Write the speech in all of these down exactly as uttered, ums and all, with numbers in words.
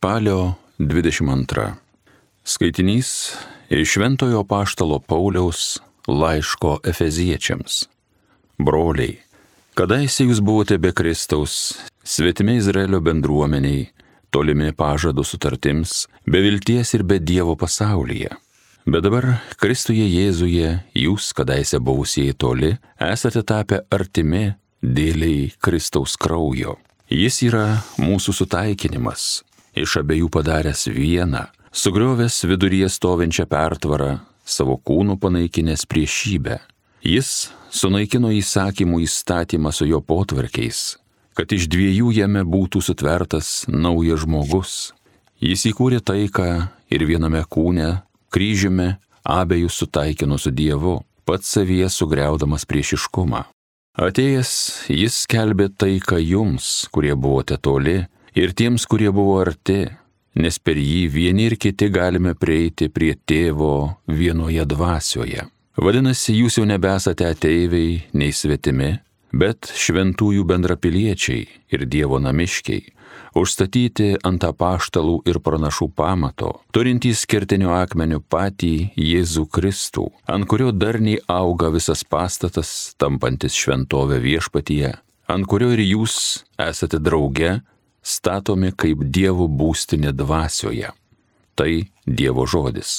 Spalio dvidešimt antra. Skaitinys iš Šventojo Apaštalo Pauliaus laiško Efeziečiams. Broliai, kadaise jūs buvote be Kristaus, svetimi Izraelio bendruomeniai, tolimi pažadų sutartims, be vilties ir be Dievo pasaulyje. Bet dabar Kristuje Jėzuje jūs, kadaise buvusieji toli, esate tapę artimi dėliai Kristaus kraujo. Jis yra mūsų sutaikinimas, iš abiejų padaręs vieną, sugriovęs viduryje stovinčią pertvarą, savo kūnų panaikinęs priešybę. Jis sunaikino įsakymų įstatymą su jo potvarkiais, kad iš dviejų jame būtų sutvertas naujas žmogus. Jis įkūrė taiką ir viename kūne, kryžiumi, abejus sutaikino su Dievu, pats savyje sugriaudamas priešiškumą. Atėjęs, jis skelbė taiką jums, kurie buvote toli, ir tiems, kurie buvo arti, nes per jį vieni ir kiti galime prieiti prie Tėvo vienoje dvasioje. Vadinasi, jūs jau nebesate ateiviai nei svetimi, bet šventųjų bendrapiliečiai ir Dievo namiškiai, užstatyti ant apaštalų ir pranašų pamato, turintys kertinio akmenio patį Jėzų Kristų, ant kurio darniai auga visas pastatas, tampantis šventovę viešpatyje, ant kurio ir jūs esate drauge, statomi kaip Dievo būstinė dvasioje. Tai Dievo žodis.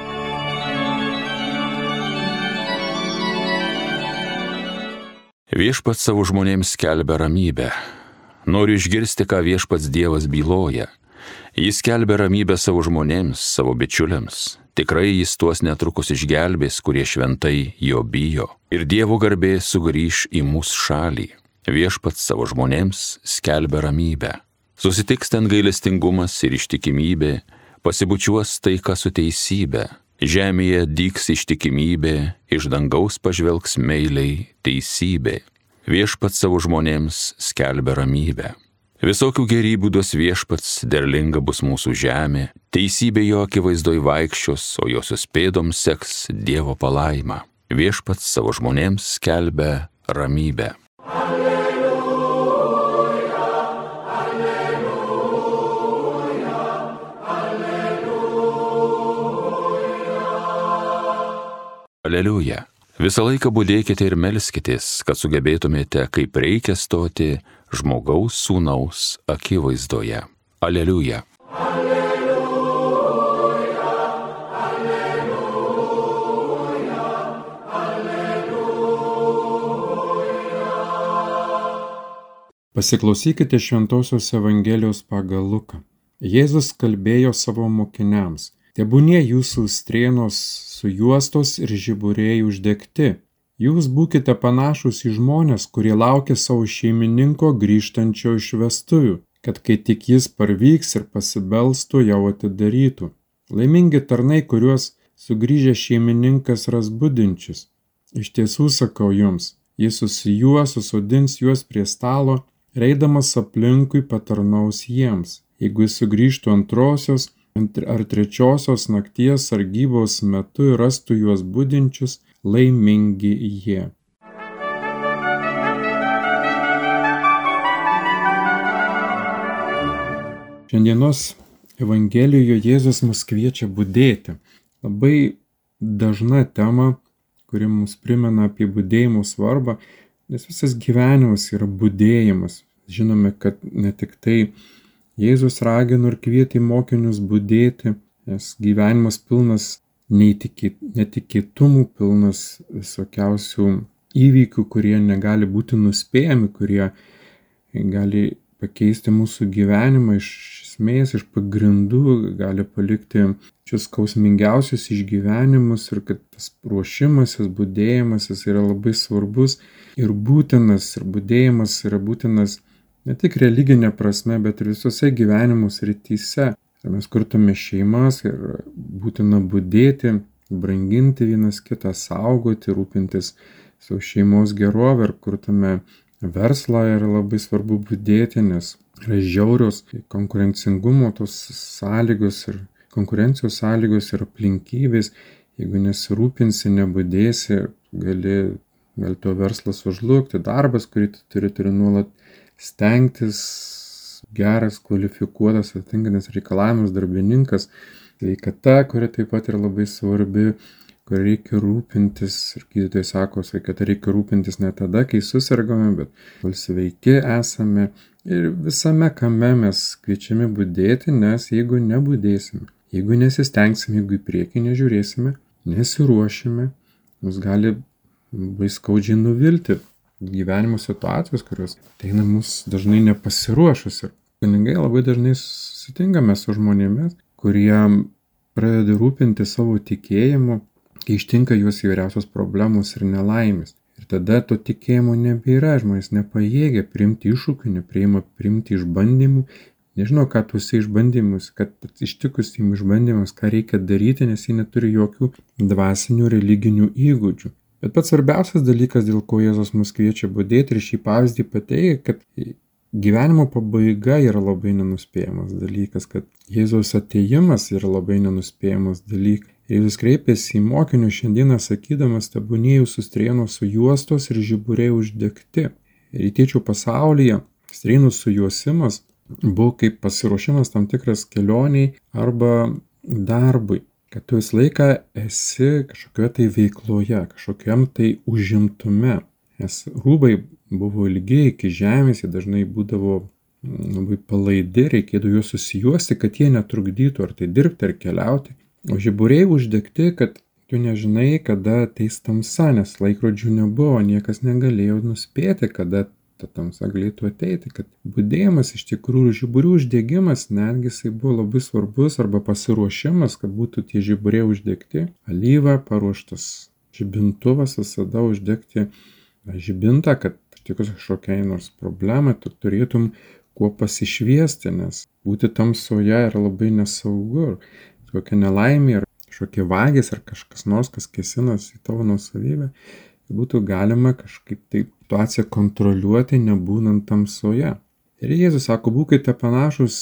Viešpats savo žmonėms skelbia ramybę. Noriu išgirsti, ką viešpats Dievas byloja. Jis skelbia ramybę savo žmonėms, savo bičiuliams. Tikrai jis tuos netrukus išgelbės, kurie šventai jo bijo. Ir Dievo garbė sugrįš į mūsų šalį. Viešpats savo žmonėms skelbia ramybę. Susitiks ten gailestingumas ir ištikimybė, pasibučiuos taika su teisybė. Žemėje dygs ištikimybė, iš dangaus pažvelgs meiliai teisybė. Viešpats savo žmonėms skelbia ramybę. Visokių gerybių duos viešpats, derlinga bus mūsų žemė, teisybė jo akivaizdoj vaikščios, o josios pėdoms seks Dievo palaima. Viešpats savo žmonėms skelbia ramybę. Aleliuja. Visą laiką budėkite ir melskitės, kad sugebėtumėte kaip reikia stoti žmogaus sūnaus akivaizdoje. Aleliuja. Aleliuja, aleliuja, aleliuja. Pasiklausykite Šventosios Evangelijos pagal Luką. Jėzus kalbėjo savo mokiniams: tebūnie jūsų strėnos sujuostos ir žiburiai uždegti. Jūs būkite panašūs į žmonės, kurie laukia savo šeimininko grįžtančio iš vestuvių, kad kai tik jis parvyks ir pasibelstų, jau atidarytų. Laimingi tarnai, kuriuos sugrįžę šeimininkas ras budinčius. Iš tiesų sakau jums, jis susijuos, susodins juos prie stalo, reidamas aplinkui patarnaus jiems. Jeigu jis sugrįžtų antrosios ar trečiosios nakties sargybos metu ir rastų juos budinčius, laimingi jie. Šiandienos Evangelijoje Jėzus mus kviečia budėti. Labai dažna tema, kuri mums primena apie budėjimo svarbą, nes visas gyvenimas yra budėjimas. Žinome, kad ne tik tai Jėzus ragino ir kvietė mokinius budėti, nes gyvenimas pilnas netikėtumų, pilnas visokiausių įvykių, kurie negali būti nuspėjami, kurie gali pakeisti mūsų gyvenimą iš esmės, iš pagrindų, gali palikti šios skausmingiausius išgyvenimus ir kad tas ruošimasis, budėjimasis yra labai svarbus ir būtinas, ir budėjimas yra būtinas ne tik religinė prasme, bet ir visose gyvenimo srityse. Ir mes kurtume šeimas ir būtina budėti, branginti vienas kitą, saugoti, rūpintis savo šeimos gerovę, ir kurtume verslą ir labai svarbu budėti, nes yra žiaurios konkurencingumo tos sąlygos ir konkurencijos sąlygos ir aplinkybės. Jeigu nesirūpinsi, nebudėsi, gali, gali to verslas sužlugti, darbas, kurį tu turi, turi nuolat stengtis, geras, kvalifikuotas, atitinkantis reikalavimus darbininkas, sveikata, kuri taip pat yra labai svarbi, kur reikia rūpintis, ir gydytojai sako, sveikata reikia rūpintis ne tada, kai susirgame, bet kol sveiki esame. Ir visame kame mes kviečiami budėti, nes jeigu nebudėsime, jeigu nesistengsime, jeigu į priekį nežiūrėsime, nesiruošime, mus gali labai skaudžiai nuvilti gyvenimo situacijos, kurios ateina mus dažnai nepasiruošus. Ir kunigai labai dažnai susitinkame su žmonėmis, kurie pradeda rūpinti savo tikėjimu, kai ištinka juos įvairiausios problemos ir nelaimės. Ir tada to tikėjimo nebėra, žmonės nepajėgia priimti iššūkių, nepriima priimti išbandymų, nežino, ką tuose išbandymus, kad ištikus jiems išbandymus, ką reikia daryti, nes jie neturi jokių dvasinių religinių įgūdžių. Bet pats svarbiausias dalykas, dėl ko Jėzus mus kviečia budėti ir šį pavyzdį pateikia, kad gyvenimo pabaiga yra labai nenuspėjamas dalykas, kad Jėzaus atėjimas yra labai nenuspėjamas dalykas. Jėzus kreipėsi į mokinius šiandieną sakydamas, tebūnie jūsų strėnos sujuostos ir žiburiai uždegti. Rytiečių pasaulyje strėnų sujuosimas buvo kaip pasiruošimas tam tikras kelioniai arba darbui, kad tu visą laiką esi kažkokioje tai veikloje, kažkokiam tai užimtume. Nes rūbai buvo ilgi iki žemės, jie dažnai būdavo labai palaidi, reikėdavo juos susijuosti, kad jie netrukdytų ar tai dirbti, ar keliauti. O žiburiai uždegti, kad tu nežinai, kada ateis tamsa, nes laikrodžių nebuvo, niekas negalėjo nuspėti, kada ta tamsa galėtų ateiti, kad budėjimas iš tikrųjų žiburių uždegimas netgi jisai buvo labai svarbus arba pasiruošimas, kad būtų tie žiburiai uždegti. Alyva paruoštas žibintuvas visada uždegti žibintą, kad ištikus kažkokiai nors problemai tu turėtum kuo pasišviesti, nes būti tamsoje yra labai nesaugu. Kokia nelaimė ar kažkokie vagis ar kažkas nors, kas kėsinasi į tavo nuosavybę, būtų galima kažkaip tai situaciją kontroliuoti, nebūnant tamsoje. Ir Jėzus sako, būkite panašus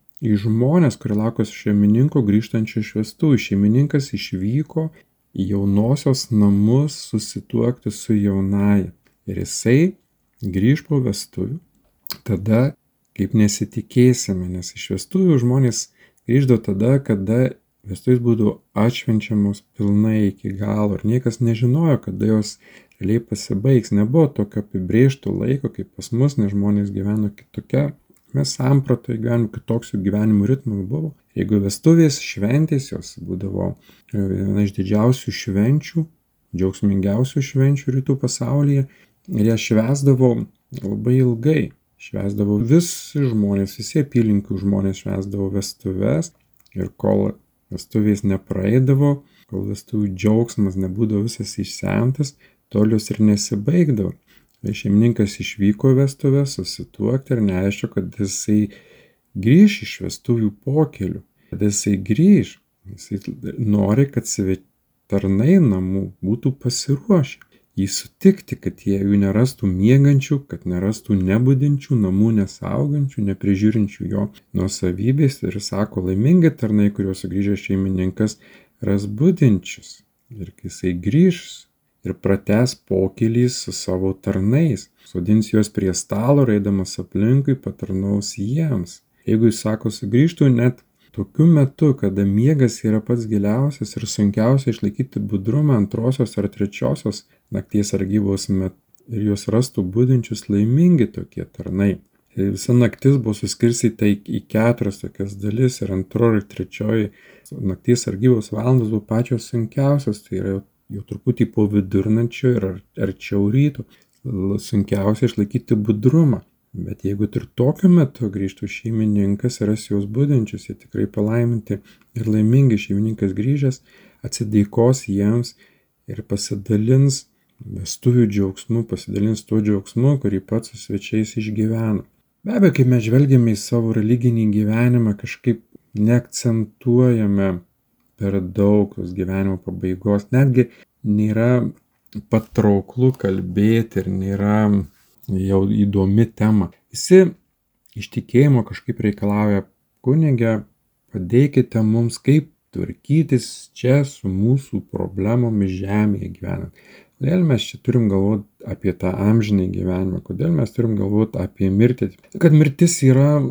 į žmonės, kurie laukosi šeimininko grįžtančio iš vestuvių. Šeimininkas išvyko į jaunosios namus susituokti su jaunaja. Ir jisai grįž po vestuvių, tada kaip nesitikėsime, nes iš vestuvių žmonės grįždavo tada, kada vestuvės būdavo atšvenčiamos pilnai iki galo ir niekas nežinojo, kada jos realiai pasibaigs. Nebuvo tokio apibrėžto laiko, kaip pas mus, nes žmonės gyveno kitokia. Mes sampratoje gyvenimo, kitoks jų gyvenimo ritmas buvo. Jeigu vestuvės šventės, jos būdavo viena iš didžiausių švenčių, džiaugsmingiausių švenčių rytų pasaulyje, ir ją švęsdavo labai ilgai. Švęsdavo visi žmonės, visi apylinkių žmonės švęsdavo vestuves ir kol vestuvės nepraeidavo, kol vestuvių džiaugsmas nebūdavo visas išsemtas, tol jos ir nesibaigdavo. Šeimininkas išvyko vestuves susituokti ir neaišku, kad jisai grįž iš vestuvių pokelių. Kad jisai grįž, jisai nori, kad tarnai namų būtų pasiruošę jį sutikti, kad jie jų nerastų miegančių, kad nerastų nebudinčių, namų nesaugančių, neprižiūrinčių jo nuosavybės. Ir sako, laimingi tarnai, kuriuos sugrįžęs šeimininkas ras budinčius. Ir kai jisai grįž ir pratęs pokylį su savo tarnais, sodins juos prie stalo, eidamas aplinkui, patarnaus jiems. Jeigu jis sako, sugrįžtų net tokiu metu, kada miegas yra pats giliausias ir sunkiausia išlaikyti budrumą antrosios ar trečiosios nakties ar gyvos metu ir juos rastų budinčius, laimingi tokie tarnai. Ir visa naktis buvo suskirstyta į keturias tokias dalis ir antroji ir trečioji nakties ar gyvos valandos buvo pačios sunkiausios, tai yra jau truputį po vidurnakčio ir arčiau ryto. Sunkiausia išlaikyti budrumą. Bet jeigu ir tokiu metu grįžtų šeimininkas ir ras juos budinčius, jie tikrai palaiminti ir laimingi. Šeimininkas grįžęs atsidėkos jiems ir pasidalins vestuvių džiaugsmu, pasidalins tuo džiaugsmu, kurį pats su svečiais išgyveno. Be abejo, kai mes žvelgiame į savo religinį gyvenimą, kažkaip neakcentuojame per daug tos gyvenimo pabaigos. Netgi nėra patrauklu kalbėti ir nėra jau įdomi tema. Visi iš tikėjimo kažkaip reikalauja, kunige, padėkite mums, kaip tvarkytis čia su mūsų problemomis žemėje gyvenant. Kodėl mes čia turim galvoti apie tą amžinį gyvenimą? Kodėl mes turim galvoti apie mirtį? Kad mirtis yra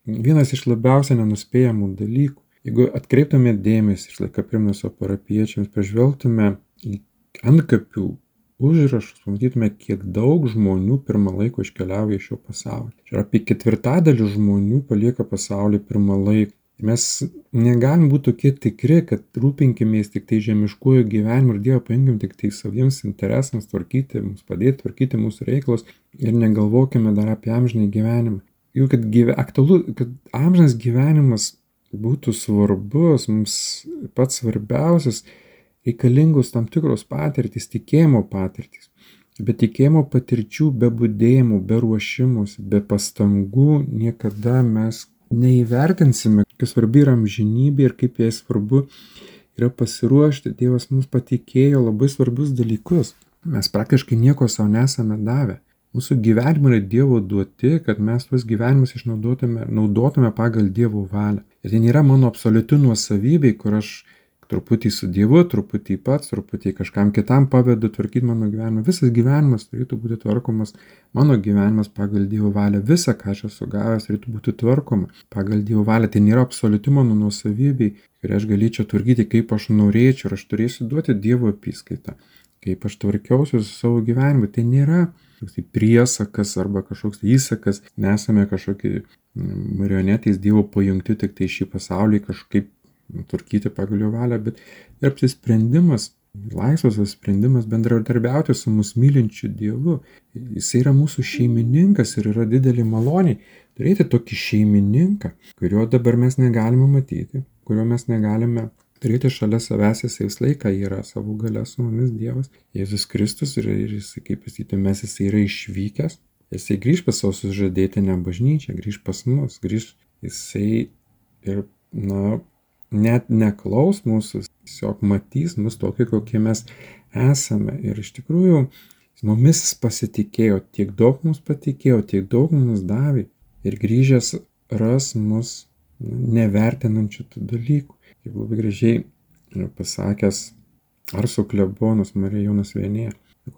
vienas iš labiausiai nenuspėjamų dalykų. Jeigu atkreiptume dėmesį, iš laiką primenu savo parapiečiams, pažvelgtume į antkapių užrašus, pamatytume, kiek daug žmonių pirmą laiką iškeliauja iš šio pasaulio. Ir apie ketvirtadalį žmonių palieka pasaulį pirmą laiką. Mes negalim būti tokie tikri, kad rūpinkimės tik tai žemiškuoju gyvenimu ir Dievą paimkim tik tai saviems interesams tvarkyti, mums padėti tvarkyti mūsų reikalus ir negalvokime dar apie amžinį gyvenimą. Juk kad, gyve, aktualu, kad amžinas gyvenimas būtų svarbus, mums pats svarbiausias, reikalingos tam tikros patirtys, tikėjimo patirtys. Be tikėjimo patirčių, be budėjimų, be ruošimus, be pastangų niekada mes neįvertinsime, kaip svarbi yra amžinybė ir kaip jai svarbu yra pasiruošti. Dievas mums patikėjo labai svarbius dalykus. Mes praktiškai nieko savo nesame davę. Mūsų gyvenimai yra Dievo duoti, kad mes tuos gyvenimus išnaudotume naudotume pagal Dievo valią. Ir tai nėra mano absoliuti nuosavybė, kur aš truputį su Dievu, truputį pats, truputį kažkam kitam pavedu tvarkyti mano gyvenimą. Visas gyvenimas turėtų būti tvarkomas, mano gyvenimas pagal Dievo valią. Visa, ką aš esu gavęs, turėtų būti tvarkoma pagal Dievo valią. Tai nėra absoliuti mano nuosavybė, kurią aš galėčiau tvarkyti, kaip aš norėčiau, ir aš turėsiu duoti Dievo apskaitą, kaip aš tvarkiausiu su savo gyvenimu. Tai nėra toks priesakas arba kažkoks įsakas, nesame kažkokie marionetės Dievo pajungti tik tai šį pasaulį kažkaip tvarkyti pagal jo valią, bet ir apsisprendimas, laisvas sprendimas bendradarbiauti su mūsų mylinčiu Dievu. Jis yra mūsų šeimininkas ir yra didelė malonė turėti tokį šeimininką, kurio dabar mes negalime matyti, kurio mes negalime turėti šalia savęs, jis visą laiką yra savo galia su mumis Dievas, Jėzus Kristus, ir, ir jis, kaip pasakyti, mes jis yra išvykęs, jisai grįž pas savo sužadėtinę bažnyčią, grįž pas mus, grįž jisai ir, na, net neklaus mūsų, tiesiog matys mus tokį, kokie mes esame. Ir iš tikrųjų, mumis pasitikėjo, tiek daug mums patikėjo, tiek daug mums davė. Ir grįžęs ras mus nevertinančių tų dalykų. Kaip labai gražiai pasakęs Arso klebonas Marijonas Vienėje.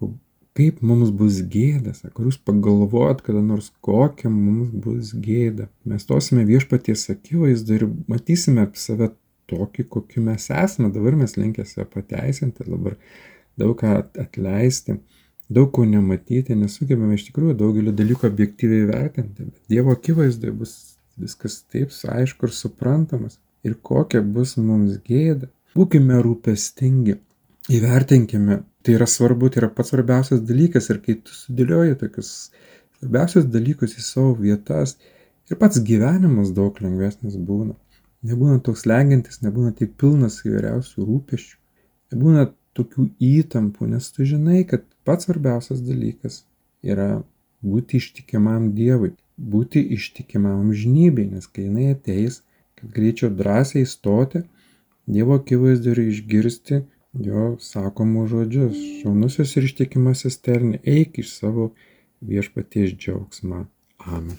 Kaip mums bus gėda, sako, jūs pagalvojat, kada nors kokia mums bus gėda. Mes tosime viešpaties akivaizdą ir matysime save tokį, kokį mes esame. Dabar mes linkę save pateisinti, dabar daug ką atleisti, daug ko nematyti, nesugebame iš tikrųjų daugelį dalykų objektyviai vertinti. Bet Dievo akivaizdoje bus viskas taip aišku ir suprantamas. Ir kokia bus mums gėda. Būkime rūpestingi, įvertinkime. Tai yra svarbu, tai yra pats svarbiausias dalykas, ir kai tu sudėlioji tokius svarbiausius dalykus į savo vietas, ir pats gyvenimas daug lengvesnis būna. Nebūna toks lengiantis, nebūna taip pilnas įvairiausių rūpesčių, nebūna tokių įtampų, nes tu žinai, kad pats svarbiausias dalykas yra būti ištikimam Dievui, būti ištikimam amžinybei, nes kai jinai ateis, kad galėčiau drąsiai stoti Dievo akivaizdoje ir išgirsti jo sakomus žodžius. Šaunusis ir ištikimasis tarne, eik iš savo viešpaties džiaugsmą. Amen.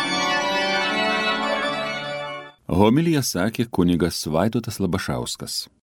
Homiliją sakė kunigas Vaidotas Labašauskas.